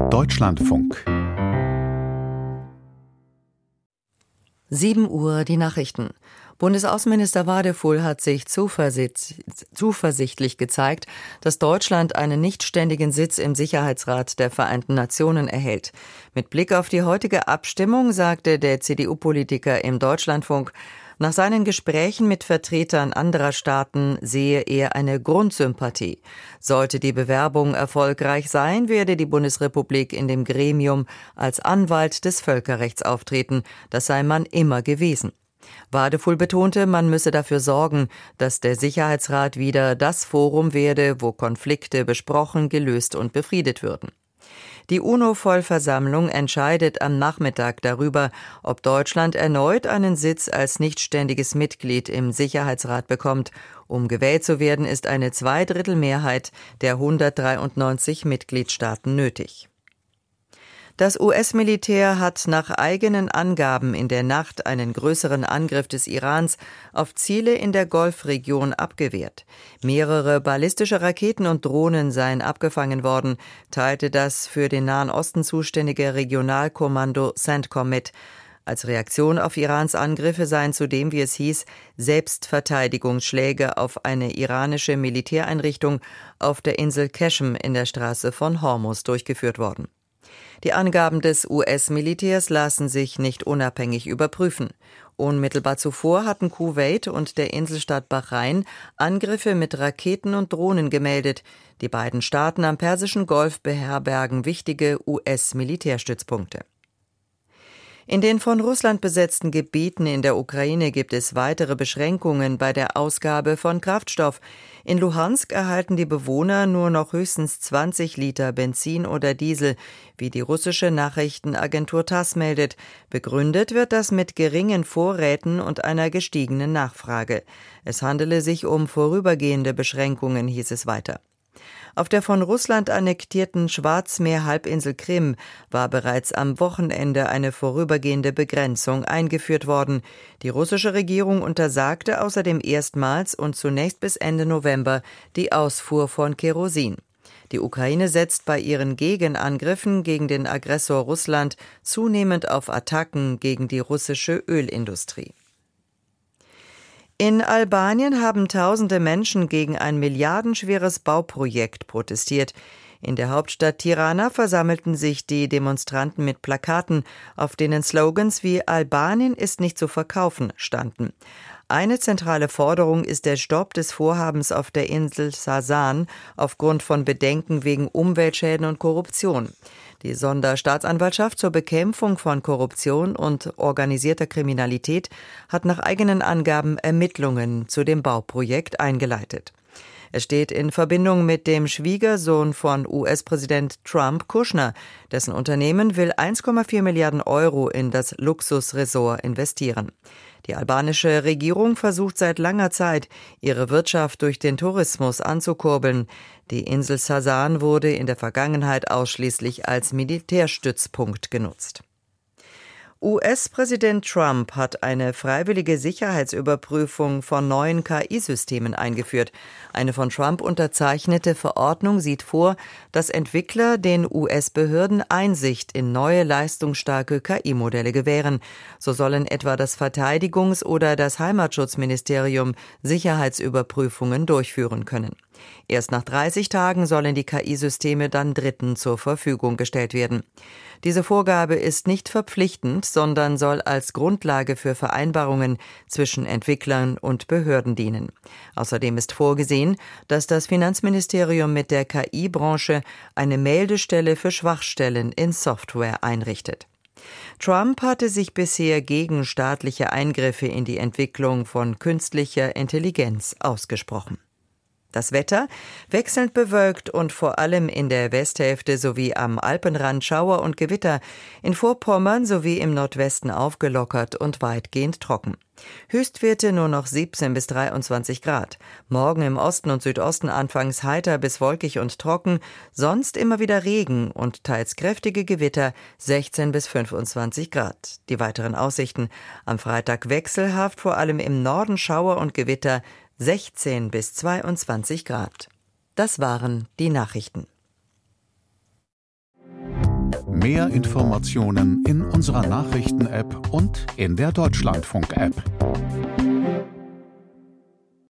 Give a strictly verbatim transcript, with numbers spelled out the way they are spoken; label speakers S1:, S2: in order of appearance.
S1: Deutschlandfunk.
S2: sieben Uhr, die Nachrichten. Bundesaußenminister Wadefull hat sich zuversichtlich gezeigt, dass Deutschland einen nichtständigen Sitz im Sicherheitsrat der Vereinten Nationen erhält. Mit Blick auf die heutige Abstimmung sagte der C D U-Politiker im Deutschlandfunk, nach seinen Gesprächen mit Vertretern anderer Staaten sehe er eine Grundsympathie. Sollte die Bewerbung erfolgreich sein, werde die Bundesrepublik in dem Gremium als Anwalt des Völkerrechts auftreten. Das sei man immer gewesen. Wadefull betonte, man müsse dafür sorgen, dass der Sicherheitsrat wieder das Forum werde, wo Konflikte besprochen, gelöst und befriedet würden. Die UNO-Vollversammlung entscheidet am Nachmittag darüber, ob Deutschland erneut einen Sitz als nichtständiges Mitglied im Sicherheitsrat bekommt. Um gewählt zu werden, ist eine Zweidrittelmehrheit der hundertdreiundneunzig Mitgliedstaaten nötig. Das U S-Militär hat nach eigenen Angaben in der Nacht einen größeren Angriff des Irans auf Ziele in der Golfregion abgewehrt. Mehrere ballistische Raketen und Drohnen seien abgefangen worden, teilte das für den Nahen Osten zuständige Regionalkommando CENTCOM mit. Als Reaktion auf Irans Angriffe seien zudem, wie es hieß, Selbstverteidigungsschläge auf eine iranische Militäreinrichtung auf der Insel Qeshm in der Straße von Hormuz durchgeführt worden. Die Angaben des U S-Militärs lassen sich nicht unabhängig überprüfen. Unmittelbar zuvor hatten Kuwait und der Inselstaat Bahrain Angriffe mit Raketen und Drohnen gemeldet. Die beiden Staaten am Persischen Golf beherbergen wichtige U S-Militärstützpunkte. In den von Russland besetzten Gebieten in der Ukraine gibt es weitere Beschränkungen bei der Ausgabe von Kraftstoff. In Luhansk erhalten die Bewohner nur noch höchstens zwanzig Liter Benzin oder Diesel, wie die russische Nachrichtenagentur TASS meldet. Begründet wird das mit geringen Vorräten und einer gestiegenen Nachfrage. Es handele sich um vorübergehende Beschränkungen, hieß es weiter. Auf der von Russland annektierten Schwarzmeer-Halbinsel Krim war bereits am Wochenende eine vorübergehende Begrenzung eingeführt worden. Die russische Regierung untersagte außerdem erstmals und zunächst bis Ende November die Ausfuhr von Kerosin. Die Ukraine setzt bei ihren Gegenangriffen gegen den Aggressor Russland zunehmend auf Attacken gegen die russische Ölindustrie. In Albanien haben tausende Menschen gegen ein milliardenschweres Bauprojekt protestiert. In der Hauptstadt Tirana versammelten sich die Demonstranten mit Plakaten, auf denen Slogans wie „Albanien ist nicht zu verkaufen“ standen. Eine zentrale Forderung ist der Stopp des Vorhabens auf der Insel Sasan aufgrund von Bedenken wegen Umweltschäden und Korruption. Die Sonderstaatsanwaltschaft zur Bekämpfung von Korruption und organisierter Kriminalität hat nach eigenen Angaben Ermittlungen zu dem Bauprojekt eingeleitet. Es steht in Verbindung mit dem Schwiegersohn von U S-Präsident Trump, Kushner. Dessen Unternehmen will eins Komma vier Milliarden Euro in das Luxusresort investieren. Die albanische Regierung versucht seit langer Zeit, ihre Wirtschaft durch den Tourismus anzukurbeln. Die Insel Sasan wurde in der Vergangenheit ausschließlich als Militärstützpunkt genutzt. U S-Präsident Trump hat eine freiwillige Sicherheitsüberprüfung von neuen K I-Systemen eingeführt. Eine von Trump unterzeichnete Verordnung sieht vor, dass Entwickler den U S-Behörden Einsicht in neue leistungsstarke K I-Modelle gewähren. So sollen etwa das Verteidigungs- oder das Heimatschutzministerium Sicherheitsüberprüfungen durchführen können. Erst nach dreißig Tagen sollen die K I-Systeme dann Dritten zur Verfügung gestellt werden. Diese Vorgabe ist nicht verpflichtend, sondern soll als Grundlage für Vereinbarungen zwischen Entwicklern und Behörden dienen. Außerdem ist vorgesehen, dass das Finanzministerium mit der K I-Branche eine Meldestelle für Schwachstellen in Software einrichtet. Trump hatte sich bisher gegen staatliche Eingriffe in die Entwicklung von künstlicher Intelligenz ausgesprochen. Das Wetter wechselnd bewölkt und vor allem in der Westhälfte sowie am Alpenrand Schauer und Gewitter, in Vorpommern sowie im Nordwesten aufgelockert und weitgehend trocken. Höchstwerte nur noch siebzehn bis dreiundzwanzig Grad. Morgen im Osten und Südosten anfangs heiter bis wolkig und trocken, sonst immer wieder Regen und teils kräftige Gewitter, sechzehn bis fünfundzwanzig Grad. Die weiteren Aussichten: am Freitag wechselhaft, vor allem im Norden Schauer und Gewitter, sechzehn bis zweiundzwanzig Grad. Das waren die Nachrichten.
S1: Mehr Informationen in unserer Nachrichten-App und in der Deutschlandfunk-App.